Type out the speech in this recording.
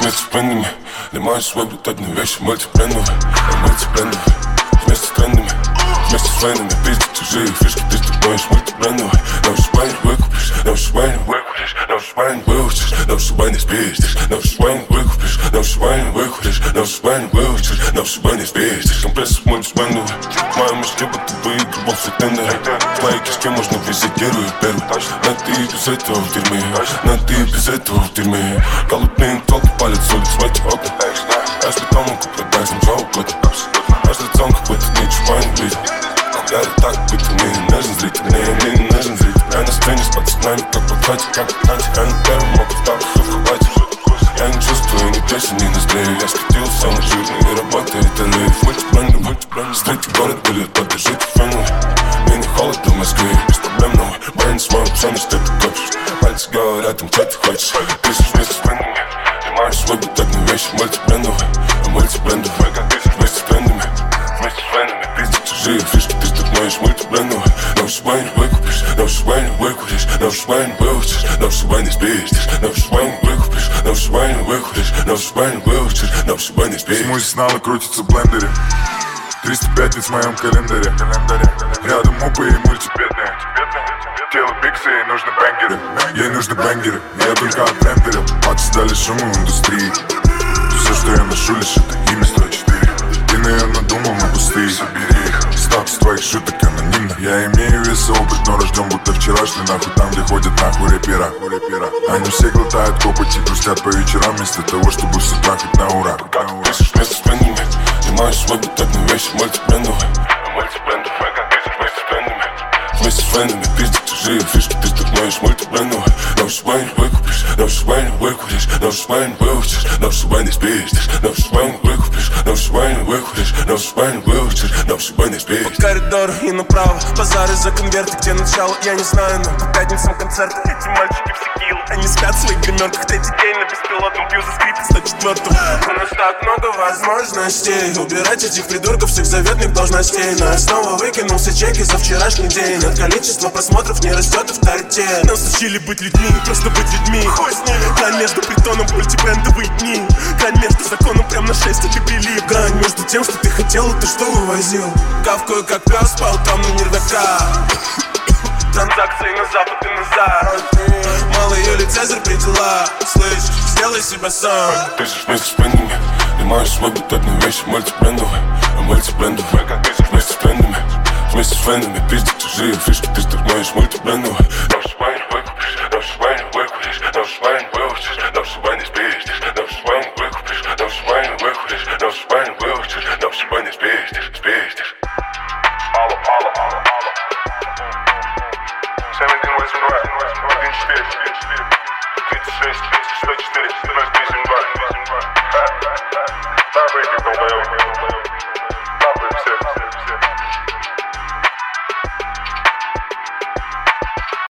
вместе с брендами. Ломаешь свой блютательные вещи, мультиблендовые, вместе с трендами, вместе с войнами. Пиздят чужие фишки, ты ступаешь мультиблендовые. На вышибай не выкупишь, на вышибай не выкупишь, на вышибай не выучишь, на вышибай не спиздишь, на вышибай не выкупишь, на вышибай не выкупишь, на вышибай не выучишь, на вышибай не спиздишь. Компресс мультиблендовые. В моем мешке будто выигрывал все тендеры. В твоей кишке можно висеть первую. Но ты без этого в тюрьме, но ты без этого в тюрьме. Голубные толки палят с улиц в эти окна. Я с бетоном продать им два угодно. Наш лицом какой-то ничего не видел. Я так будто мне не нужен зритель, мне не нужен зритель. Я на сцене с пацанами, как подхватит, как танчик. Я на первом мог вторых, все хватит. Я не чувствую ни песен, ни ностальгии. Я скатил самый жирный и работает рейв. Мультиблендовый, стрейти город были, поддержите феновый. Мне не холодно в Москве, без проблем новый. Брейн смог, все на что ты копишь. Пальцы говорят им, что ты хочешь. Пишешь вместе с брендами, ломаешь свой блютательные вещи. Мультиблендовый, вместе с трендами, вместе с войнами. Пиздят чужие фишки, ты стукнешь мультиблендовый. На вышибай не выкупишь, на вышибай не выкуришь, на вышибай не выучишь, на вышибай не спиздишь, на вышибай не выкупишь, на вышибай не выкуришь, на вышибай не выучишь, на вышибай не спиздишь. Смузи снова крутится в блендере. 305 в моем календаре. Рядом мупы и мультибедные. Тело пиксы, ей нужны бэнгеры. Ей нужны бэнгеры, я только отремперил. Пацы дали шуму в индустрии. Все, что я ношу, лишь это имя 104. Ты, наверное, думал на пустые. Собери их, статус твоих шуток анонимно. Я имею вес и опыт, но рожден будто вчерашний. Нахуй там, где ходят нахуй рэпера. Они все глотают копоть и грустят по вечерам, вместо того, чтобы все трахать на ура. Пишешь вместе с брендами, ломаешь свой блютательные вещи. Мультиблендовые, вместе с трендами, вместе с войнами. Пиздят чужие фишки, ты стукнешь мультиблендовые. На вышибай не выкупишь, на вышибай не выкуришь, на вышибай не выучишь, на вышибай не спиздишь, на вышибай не выкупишь, на вышибай не выкуришь, на вышибай не выучишь, на вышибай не спиздишь. По коридору и направо, базары за конверты, где начало, я не знаю, но по пятницам концерты. Эти мальчики все килл, они спят в своих гримерках. Третий день на беспилотном, пью за скрипит 104-м. У нас так много возможностей убирать этих придурков, всех заветных должностей. Но я снова выкинул все чеки за вчерашний день. От количества просмотров не растет авторитет. Нас учили быть людьми, просто быть людьми. Хуй с ними. Грань между притоном, мультибрендовые дни. Грань между законом, прям на 6 и прилип. Грань между тем, что ты хотел и то, что вывозил. Гавкаю как пес по утрам на нервяка. Транзакции на запад и назад. Малый Юлий Цезарь при дела. Слышь, сделай себя сам. Пишешь вместе с брендами, ломаешь свой блютательные вещи. Мультиблендовые, вместе с трендами, вместе с войнами. Пиздят чужие фишки, ты стукнешь мультиблендовые. На вышибай не выкупишь, на вышибай не выкуришь, на вышибай не выучишь, на вышибай не спиздишь, на вышибай не выкупишь, на вышибай не выкуришь, на вышибай не выучишь, на вышибай не спиздишь. Алло. 7182, 36, 104, 032. Да, выйти, долбоёб.